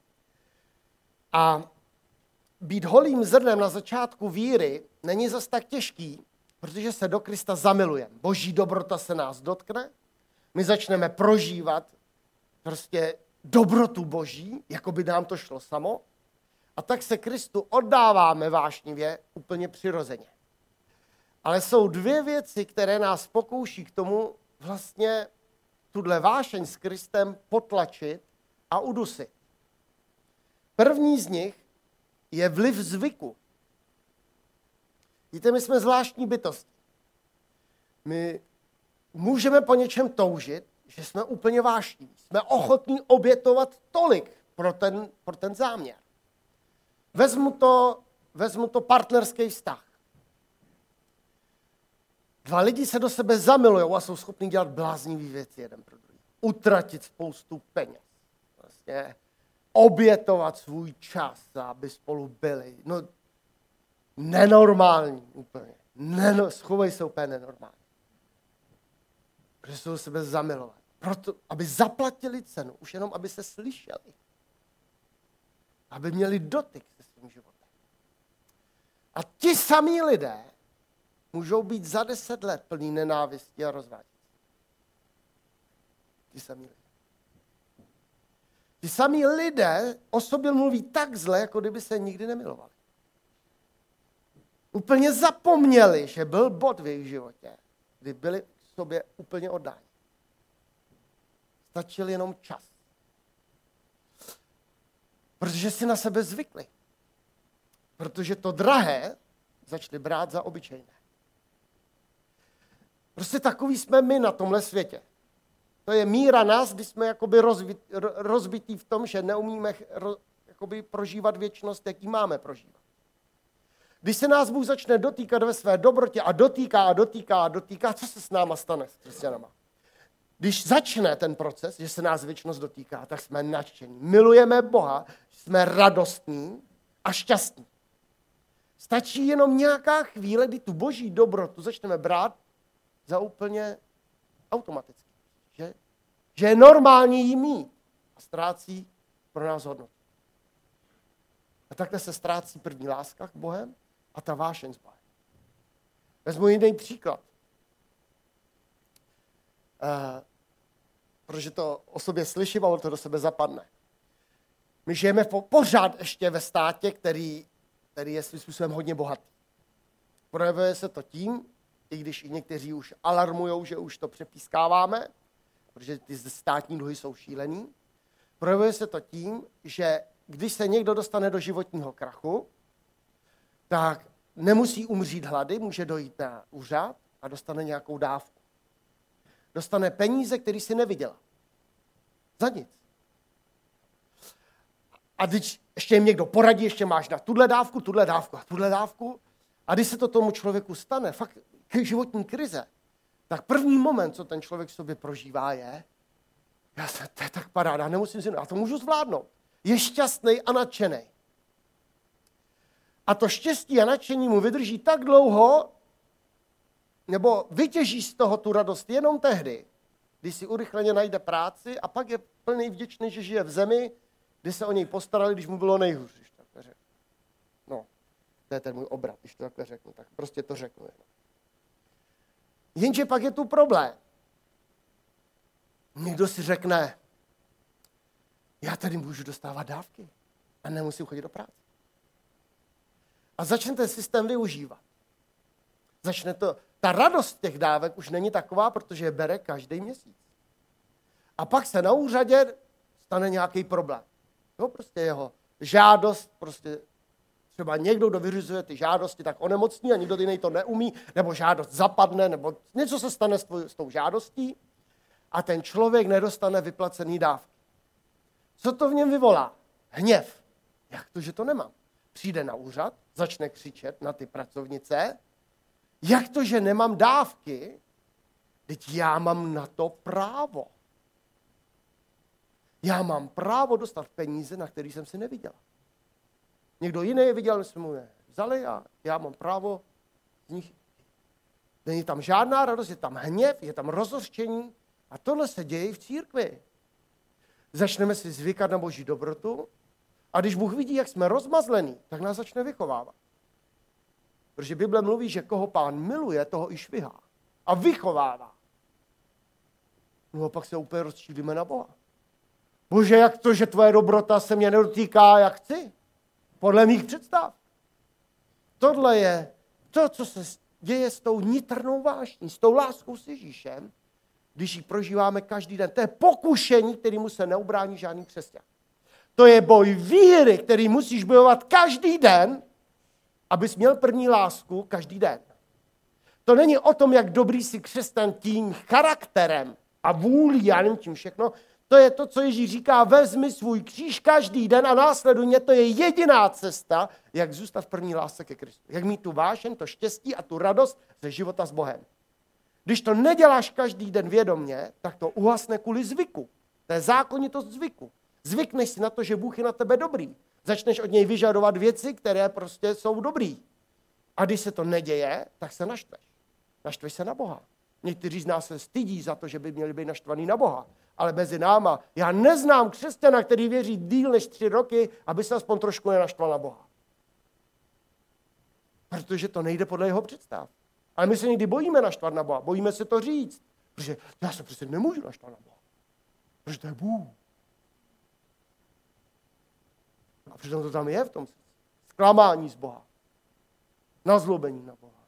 A být holým zrnem na začátku víry není zas tak těžký, protože se do Krista zamilujeme. Boží dobrota se nás dotkne, my začneme prožívat prostě dobrotu Boží, jako by nám to šlo samo, a tak se Kristu oddáváme vášnivě úplně přirozeně. Ale jsou dvě věci, které nás pokouší k tomu vlastně tuhle vášeň s Kristem potlačit a udusit. První z nich je vliv zvyku. Víte, my jsme zvláštní bytosti. My můžeme po něčem toužit, že jsme úplně vášniví. Jsme ochotní obětovat tolik pro ten záměr. Vezmu to partnerský vztah. Dva lidi se do sebe zamilujou a jsou schopni dělat bláznivý věci jeden pro druhý. Utratit spoustu peněz. Vlastně obětovat svůj čas, aby spolu byli. No, nenormální úplně. Schovají se úplně nenormální. Protože jsou do sebe zamilovat. Proto, aby zaplatili cenu, už jenom, aby se slyšeli. Aby měli dotyk se svým životem. A ti samí lidé můžou být za 10 let plný nenávisti a rozvádět. Ti samí lidé. Ti samí lidé o sobě mluví tak zle, jako kdyby se nikdy nemilovali. Úplně zapomněli, že byl bod v jejich životě, kdy byli k sobě úplně oddáni. Stačil jenom čas. Protože si na sebe zvykli. Protože to drahé začali brát za obyčejné. Prostě takový jsme my na tomhle světě. To je míra nás, když jsme jakoby rozbití v tom, že neumíme jakoby prožívat věčnost, jaký máme prožívat. Když se nás Bůh začne dotýkat ve své dobrotě a dotýká, co se s náma stane, s křesťanama? Když začne ten proces, že se nás věčnost dotýká, tak jsme nadšení. Milujeme Boha, jsme radostní a šťastní. Stačí jenom nějaká chvíle, kdy tu boží dobrotu začneme brát za úplně automaticky. Že je normální jí mít a ztrácí pro nás hodnotu. A takhle se ztrácí první láska k Bohem a ta vášeň s Bohem. Vezmu jiný příklad. Protože to o sobě slyším a on to do sebe zapadne. My žijeme pořád ještě ve státě, který je svým způsobem hodně bohatý. Projevuje se to tím, i když i někteří už alarmujou, že už to přepískáváme, protože ty státní dluhy jsou šílený. Projevuje se to tím, že když se někdo dostane do životního krachu, tak nemusí umřít hlady, může dojít na úřad a dostane nějakou dávku. Dostane peníze, které si nevydělá. Za nic. A když ještě jim někdo poradí, ještě máš na tuhle dávku, a když se to tomu člověku stane, fakt životní krize, tak první moment, co ten člověk v sobě prožívá, je, to je tak paráda, nemusím si, já to můžu zvládnout. Je šťastný a nadšený. A to štěstí a nadšení mu vydrží tak dlouho, nebo vytěží z toho tu radost jenom tehdy, když si urychleně najde práci a pak je plný vděčný, že žije v zemi, kdy se o něj postarali, když mu bylo nejhůř, když to takhle řeknu. No, to je ten můj obrat, když to takhle řeknu, tak prostě to řeknu. Jenže pak je tu problém. Někdo si řekne, já tady můžu dostávat dávky a nemusím chodit do práce. A začne ten systém využívat. Ta radost těch dávek už není taková, protože je bere každý měsíc. A pak se na úřadě stane nějaký problém. Jo, prostě jeho žádost, prostě třeba někdo, kdo vyřizuje ty žádosti, tak onemocní a někdo jiný to neumí, nebo žádost zapadne, nebo něco se stane s tou žádostí a ten člověk nedostane vyplacený dávky. Co to v něm vyvolá? Hněv. Jak to, že to nemám? Přijde na úřad, začne křičet na ty pracovnice, jak to, že nemám dávky, Teď já mám na to právo. Já mám právo dostat peníze, na který jsem si neviděl. Někdo jiný je viděl, jsme mu je vzali a já mám právo z nich. Není tam žádná radost, je tam hněv, je tam rozhořčení a tohle se děje v církvi. Začneme si zvykat na Boží dobrotu a když Bůh vidí, jak jsme rozmazlení, tak nás začne vychovávat. Protože Bible mluví, že koho Pán miluje, toho i švihá a vychovává. No a pak se úplně rozčílíme na Boha. Bože, jak to, že tvoje dobrota se mě nedotýká, jak chci? Podle mých představ. Tohle je to, co se děje s tou nitrnou vášní, s tou láskou s Ježíšem, když ji prožíváme každý den. To je pokušení, kterému se neubrání žádný křesťan. To je boj víry, který musíš bojovat každý den, abys měl první lásku každý den. To není o tom, jak dobrý jsi křesťan tím charakterem a vůlí, já nevím tím všechno. To je to, co Ježíš říká, vezmi svůj kříž každý den a následuj mě. To je jediná cesta, jak zůstat v první lásce ke Kristu. Jak mít tu vášeň, to štěstí a tu radost ze života s Bohem. Když to neděláš každý den vědomě, tak to uhasne kvůli zvyku. To je zákonitost zvyku. Zvykneš si na to, že Bůh je na tebe dobrý. Začneš od něj vyžadovat věci, které prostě jsou dobrý. A když se to neděje, tak se naštveš. Naštveš se na Boha. Někteří z nás se stydí za to, že by měli být naštvaný na Boha. Ale mezi náma, já neznám křesťana, který věří díl než 3 roky, aby se aspoň trošku nenaštval na Boha. Protože to nejde podle jeho představ. Ale my se někdy bojíme naštvat na Boha. Bojíme se to říct. Protože já se přece nemůžu naštvat na Boha. Protože to je Bůh. A přitom to tam je v tom zklamání z Boha. Nazlobení na Boha.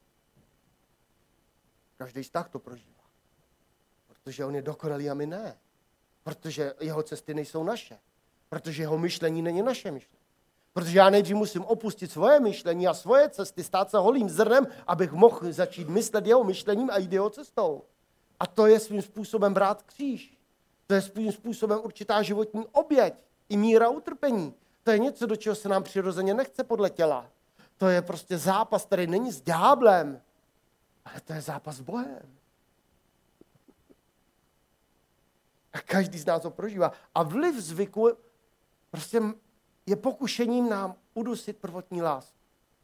Každý vztah to prožívá. Protože on je dokonalý a my ne. Protože jeho cesty nejsou naše. Protože jeho myšlení není naše myšlení. Protože já nejdřív musím opustit svoje myšlení a svoje cesty, stát se holým zrnem, abych mohl začít myslet jeho myšlením a jít jeho cestou. A to je svým způsobem brát kříž. To je svým způsobem určitá životní oběť i míra utrpení. To je něco, do čeho se nám přirozeně nechce podle těla. To je prostě zápas, který není s ďáblem, ale to je zápas s Bohem. A každý z nás ho prožívá. A vliv zvyku prostě je pokušením nám udusit prvotní lásku.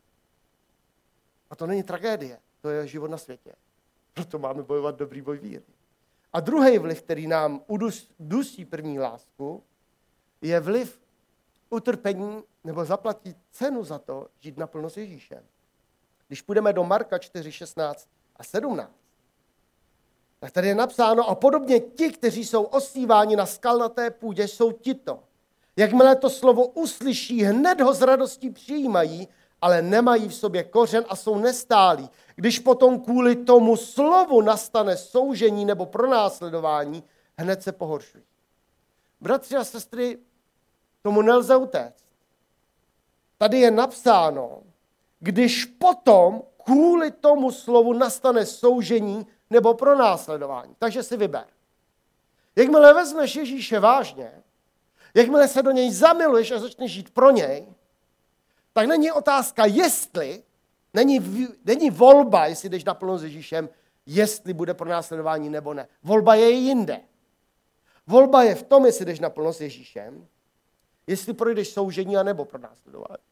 A to není tragédie, to je život na světě. Proto máme bojovat dobrý boj víry. A druhý vliv, který nám udusí první lásku, je vliv utrpení nebo zaplatit cenu za to žít naplno s Ježíšem. Když půjdeme do Marka 4, 16 a 17, tak tady je napsáno, a podobně ti, kteří jsou osíváni na skalnaté půdě, jsou tito. Jakmile to slovo uslyší, hned ho s radostí přijímají, ale nemají v sobě kořen a jsou nestálí. Když potom kvůli tomu slovu nastane soužení nebo pronásledování, hned se pohoršují. Bratři a sestry, tomu nelze utéct. Tady je napsáno, když potom kvůli tomu slovu nastane soužení nebo pronásledování. Takže si vyber. Jakmile vezmeš Ježíše vážně, jakmile se do něj zamiluješ a začneš žít pro něj, tak není otázka, jestli, není volba, jestli jdeš naplno s Ježíšem, jestli bude pronásledování nebo ne. Volba je jinde. Volba je v tom, jestli jdeš naplno s Ježíšem, jestli projdeš soužení a nebo pronásledování.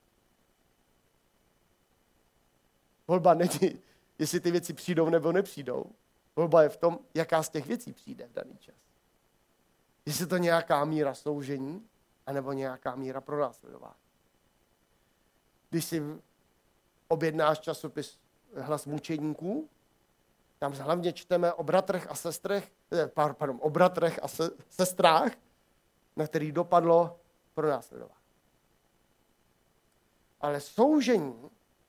Volba není, jestli ty věci přijdou nebo nepřijdou. Volba je v tom, jaká z těch věcí přijde v daný čas. Jestli to nějaká míra soužení, anebo nějaká míra pronásledování. Když si objednáš časopis Hlas mučedníků, tam hlavně čteme o bratrech a sestrech, o bratrech a sestrách, na který dopadlo pronásledování. Ale soužení,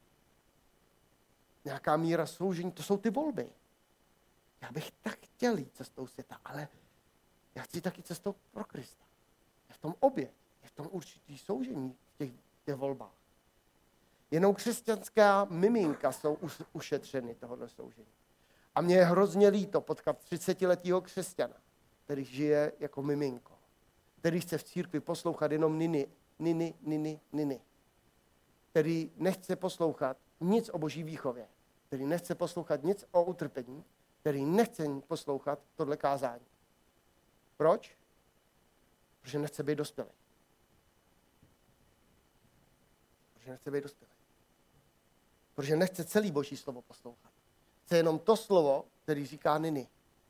nějaká míra soužení, to jsou ty volby. Já bych tak chtěl jít cestou světa, ale já chci taky cestou pro Krista. Je v tom oběť, je v tom určitý soužení v těch volbách. Jenom křesťanská miminka jsou ušetřeny tohoto soužení. A mně je hrozně líto potkat 30letého křesťana, který žije jako miminko, který chce v církvi poslouchat jenom niny, který nechce poslouchat nic o boží výchově, který nechce poslouchat nic o utrpení, který nechce poslouchat tohle kázání. Proč? Protože nechce být dospělý. Protože nechce celý Boží slovo poslouchat. Chce jenom to slovo, který říká Nini.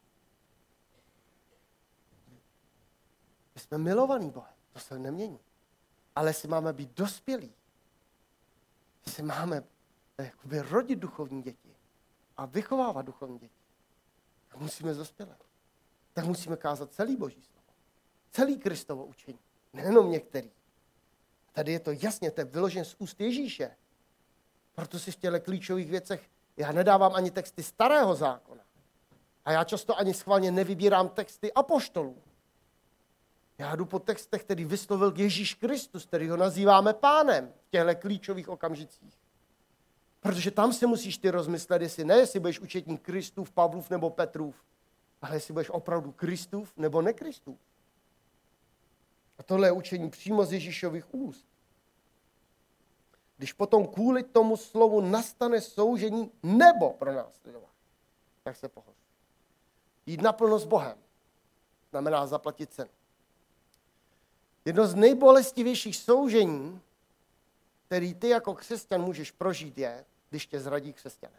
My jsme milovaní Bohem, to se nemění. Ale si máme být dospělí. Si máme jakoby rodit duchovní děti a vychovávat duchovní děti. Tak musíme dospělé. Tak musíme kázat celý Boží slovo. Celý Kristovo učení. Nejenom některý. Tady je to jasně, to je vyložen z úst Ježíše. Proto si v těchto klíčových věcech já nedávám ani texty starého zákona. A já často ani schválně nevybírám texty apoštolů. Já jdu po textech, který vyslovil Ježíš Kristus, který ho nazýváme pánem v těchto klíčových okamžicích. Protože tam si musíš ty rozmyslet, jestli budeš učetník Kristův, Pavlův nebo Petrův, ale jestli budeš opravdu Kristův nebo nekristův. A tohle je učení přímo z Ježíšových úst. Když potom kvůli tomu slovu nastane soužení nebo pronásledování, tak se pohoří. Jít naplno s Bohem znamená zaplatit cenu. Jedno z nejbolestivějších soužení, který ty jako křesťan můžeš prožít, je, když tě zradí křesťané.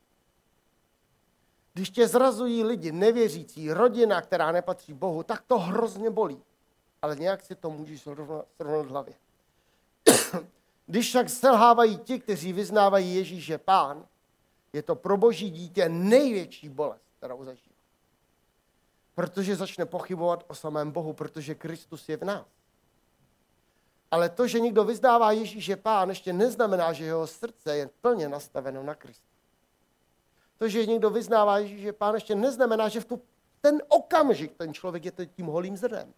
Když tě zrazují lidi nevěřící, rodina, která nepatří Bohu, tak to hrozně bolí. Ale nějak si to můžeš srovnat v hlavě. Když však selhávají ti, kteří vyznávají Ježíše Pán, je to pro Boží dítě největší bolest, kterou zažívá. Protože začne pochybovat o samém Bohu, protože Kristus je v nás. Ale to, že někdo vyznává Ježíše Pán, ještě neznamená, že jeho srdce je plně nastaveno na Krista. To, že někdo vyznává Ježíše Pán, ještě neznamená, že v ten okamžik ten člověk je tím holým zrnem.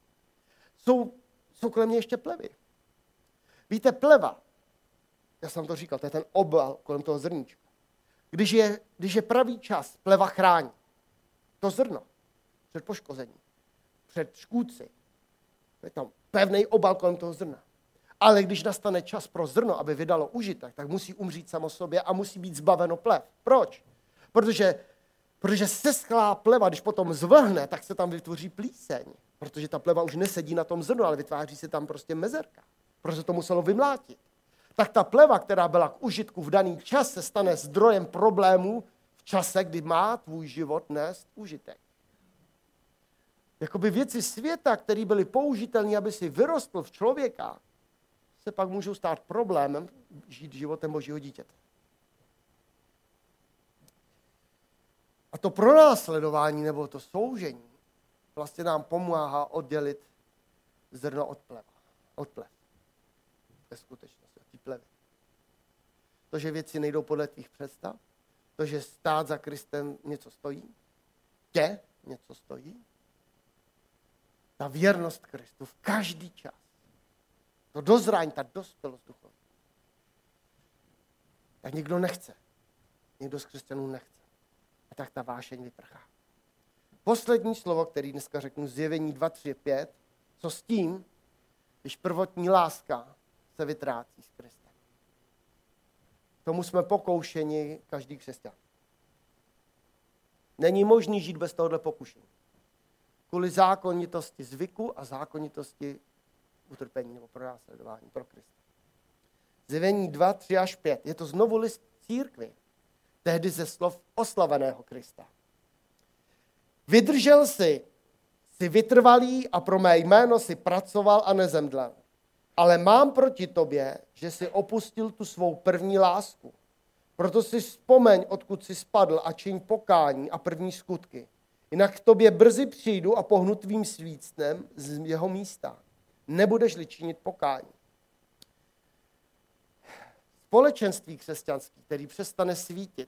Jsou kolem mě ještě plevy. Víte, pleva, já jsem to říkal, to je ten obal kolem toho zrníčka. Když je pravý čas, pleva chrání to zrno před poškozením, před škůdci. To je tam pevný obal kolem toho zrna. Ale když nastane čas pro zrno, aby vydalo užitek, tak musí umřít samo sobě a musí být zbaveno plev. Proč? Protože seschlá pleva, když potom zvlhne, tak se tam vytvoří plíseň. Protože ta pleva už nesedí na tom zrnu, ale vytváří se tam prostě mezerka. Protože to muselo vymlátit. Tak ta pleva, která byla k užitku v daný čas, se stane zdrojem problémů v čase, kdy má tvůj život nést užitek. Jakoby věci světa, které byly použitelné, aby si vyrostl v člověka, se pak můžou stát problémem žít životem Božího dítěte. A to pronásledování nebo to soužení vlastně nám pomáhá oddělit zrno od pleva. Od plev. Ve skutečnosti, od té plevy. To, že věci nejdou podle tvých představ, to, že stát za Kristem něco stojí, tě něco stojí, ta věrnost Kristu v každý čas, to dozrání, ta dospělost duchovní. Tak někdo nechce. Někdo z křesťanů nechce. A tak ta vášeň vyprchá. Poslední slovo, který dneska řeknu, Zjevení 2:3-5, co s tím, když prvotní láska se vytrácí s Kristem. Tomu jsme pokoušeni každý křesťan. Není možný žít bez tohohle pokušení. Kvůli zákonitosti zvyku a zákonitosti utrpení nebo pronásledování pro Krista. Zjevení 2:3-5. Je to znovu list církvi. Tehdy ze slov oslaveného Krista. Vydržel jsi vytrvalý a pro mé jméno si pracoval a nezemdlel. Ale mám proti tobě, že jsi opustil tu svou první lásku. Proto si vzpomeň, odkud jsi spadl a čiň pokání a první skutky. Jinak k tobě brzy přijdu a pohnu tvým svícnem z jeho místa. Nebudeš-li činit pokání. Společenství křesťanský, který přestane svítit.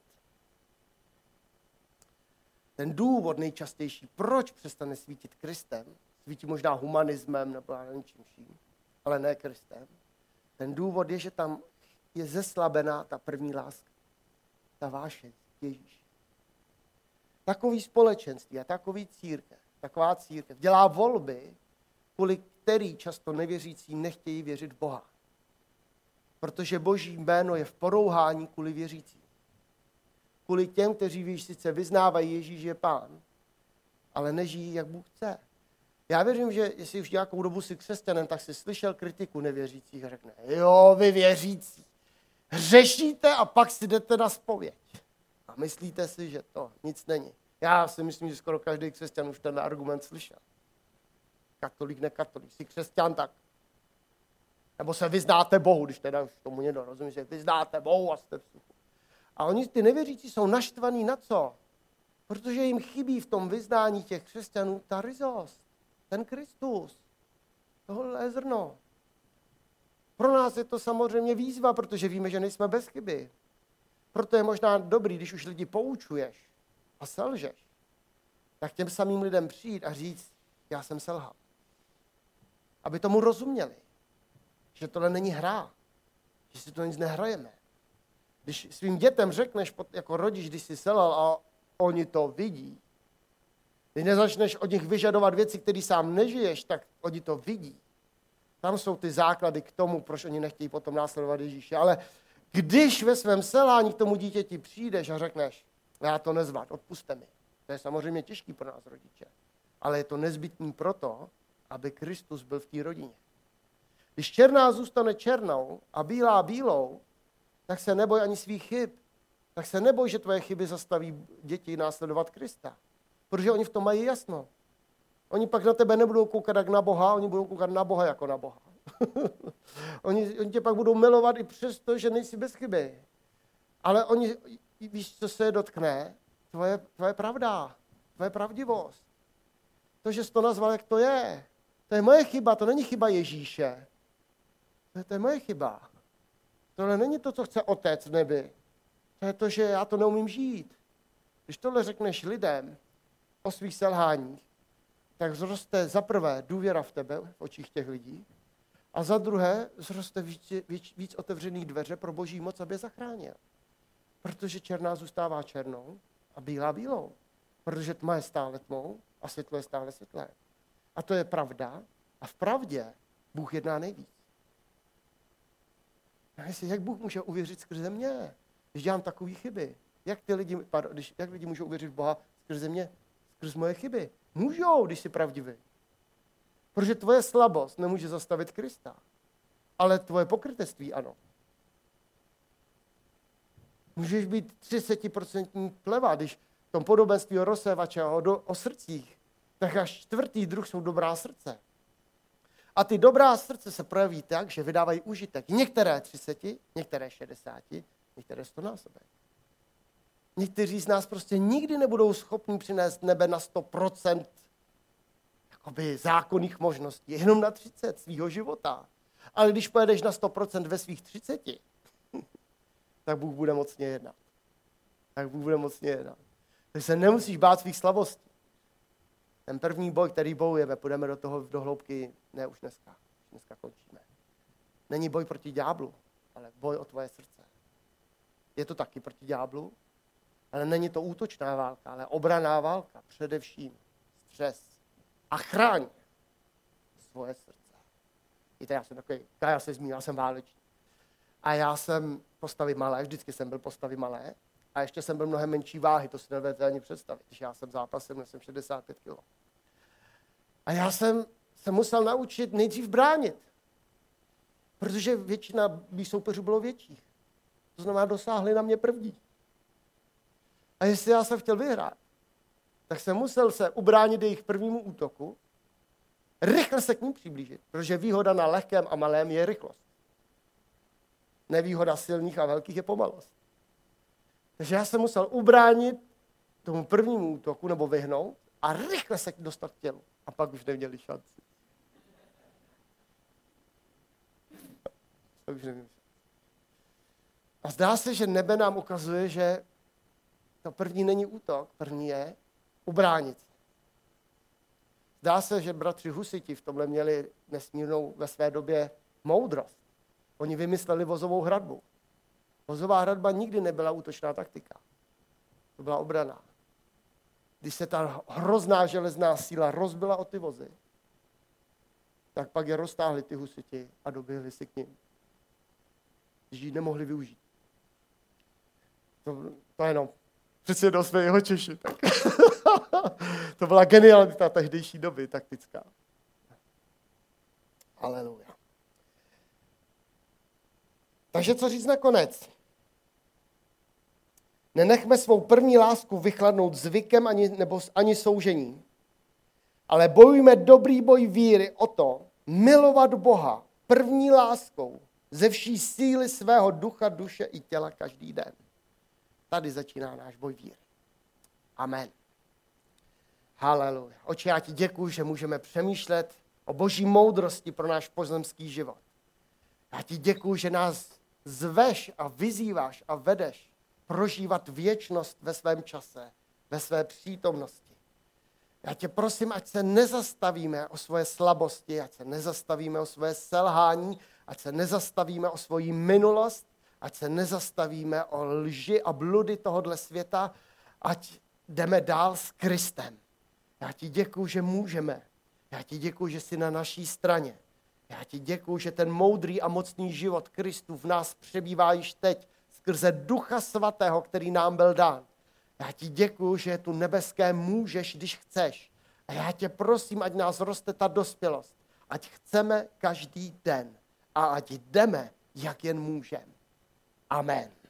Ten důvod nejčastější, proč přestane svítit Kristem, svítí možná humanismem nebo něčím vším, ale ne Kristem. Ten důvod je, že tam je zeslabená ta první láska. Ta vášeň Ježíš. Takový společenství a taková církev dělá volby, kvůli který často nevěřící nechtějí věřit v Boha. Protože Boží jméno je v porouhání kvůli věřícím. kvůli těm, kteří víš, sice vyznávají Ježíš je pán, ale nežijí, jak Bůh chce. Já věřím, že jestli už nějakou dobu jsi křesťanem, tak jsi slyšel kritiku nevěřících a řekne, jo, vy věřící, hřešíte a pak si jdete na zpověď. A myslíte si, že to nic není. Já si myslím, že skoro každý křesťan už ten argument slyšel. Katolík, nekatolík, jsi křesťan, tak. Nebo se vyznáte Bohu, když teda už tomu někdo rozumí, že vyznáte Bohu a jste v suchu. A oni, ty nevěřící, jsou naštvaní na co? Protože jim chybí v tom vyznání těch křesťanů ta ryzost, ten Kristus, tohle zrno. Pro nás je to samozřejmě výzva, protože víme, že nejsme bez chyby. Proto je možná dobrý, když už lidi poučuješ a selžeš, tak těm samým lidem přijít a říct, já jsem selhal. Aby tomu rozuměli, že tohle není hra, že si to nic nehrajeme. Když svým dětem řekneš jako rodič, když jsi selhal a oni to vidí, když nezačneš od nich vyžadovat věci, které sám nežiješ, tak oni to vidí. Tam jsou ty základy k tomu, proč oni nechtějí potom následovat Ježíše. Ale když ve svém selhání k tomu dítěti přijdeš a řekneš, já to nezvládnu, odpuste mi. To je samozřejmě těžký pro nás rodiče. Ale je to nezbytný proto, aby Kristus byl v té rodině. Když černá zůstane černou a bílá bílou, tak se neboj ani svých chyb. Tak se neboj, že tvoje chyby zastaví děti následovat Krista. Protože oni v tom mají jasno. Oni pak na tebe nebudou koukat jak na Boha, oni budou koukat na Boha jako na Boha. oni tě pak budou milovat i přesto, že nejsi bez chyby. Ale oni, víš, co se je dotkne? Tvoje pravda, tvoje pravdivost. To, že jsi to nazval, jak to je moje chyba, to není chyba Ježíše. To je moje chyba. Tohle není to, co chce Otec v nebi. To je to, že já to neumím žít. Když tohle řekneš lidem o svých selháních, tak vzroste za prvé důvěra v tebe, v očích těch lidí, a za druhé vzroste víc otevřených dveře pro Boží moc, aby je zachránil. Protože černá zůstává černou a bílá bílou. Protože tma je stále tmou a světlo je stále světlé. A to je pravda. A v pravdě Bůh jedná nejvíc. Jak Bůh může uvěřit skrze mě, když dělám takové chyby? Jak lidi můžou uvěřit v Boha skrze mě, skrze moje chyby? Můžou, když jsi pravdivý. Protože tvoje slabost nemůže zastavit Krista. Ale tvoje pokrytectví ano. Můžeš být 30% pleva, když v tom podobenství o rozsévače a o srdcích, tak až čtvrtý druh jsou dobrá srdce. A ty dobrá srdce se projeví tak, že vydávají užitek. Některé 30, některé 60, některé 100 násobek. Někteří z nás prostě nikdy nebudou schopni přinést nebe na 100% jakoby zákonných možností, jenom na 30 svýho života. Ale když pojedeš na 100% ve svých 30, tak Bůh bude mocně jednat. Takže se nemusíš bát svých slabostí. Ten první boj, který bojujeme, půjdeme do toho do hloubky, ne už dneska. Dneska končíme. Není boj proti ďáblu, ale boj o tvoje srdce. Je to taky proti ďáblu, ale není to útočná válka, ale obranná válka. Především střes a chráň svoje srdce. Víte, já jsem takový, já se zmínil, já jsem válečný. A já jsem postavy malé, vždycky jsem byl postavy malé, a ještě jsem byl mnohem menší váhy, to si nevedete ani představit. Když já jsem zápasil, měl jsem 65 kg. A já jsem se musel naučit nejdřív bránit, protože většina mých soupeřů bylo větších. To znamená, dosáhli na mě první. A jestli já jsem chtěl vyhrát, tak jsem musel se ubránit jejich prvnímu útoku, rychle se k ním přiblížit, protože výhoda na lehkém a malém je rychlost. Nevýhoda silných a velkých je pomalost. Takže já jsem musel ubránit tomu prvnímu útoku nebo vyhnout a rychle se dostat k tělu. A pak už neměli šanci. A zdá se, že nebe nám ukazuje, že to první není útok, první je ubránit. Zdá se, že bratři husiti v tomhle měli nesmírnou ve své době moudrost. Oni vymysleli vozovou hradbu. Vozová hradba nikdy nebyla útočná taktika. To byla obrana. Když se ta hrozná železná síla rozbila o ty vozy, tak pak je roztáhli ty husiti a doběhli si k nim. Když ji nemohli využít. To jenom Přeci jenom jsme jeho Češi. Tak. To byla genialita tehdejší doby, taktická. Haleluja. Takže co říct nakonec? Nenechme svou první lásku vychladnout zvykem ani soužením, ale bojujme dobrý boj víry o to, milovat Boha první láskou ze vší síly svého ducha, duše i těla každý den. Tady začíná náš boj víry. Amen. Haleluja. Oče, já ti děkuju, že můžeme přemýšlet o boží moudrosti pro náš pozemský život. Já ti děkuju, že nás zveš a vyzýváš a vedeš prožívat věčnost ve svém čase, ve své přítomnosti. Já tě prosím, ať se nezastavíme o svoje slabosti, ať se nezastavíme o svoje selhání, ať se nezastavíme o svoji minulost, ať se nezastavíme o lži a bludy tohodle světa, ať jdeme dál s Kristem. Já ti děkuju, že můžeme. Já ti děkuju, že jsi na naší straně. Já ti děkuju, že ten moudrý a mocný život Kristu v nás přebývá již teď skrze Ducha Svatého, který nám byl dán. Já ti děkuju, že tu nebeské můžeš, když chceš. A já tě prosím, ať nás roste ta dospělost. Ať chceme každý den. A ať jdeme, jak jen můžeme. Amen.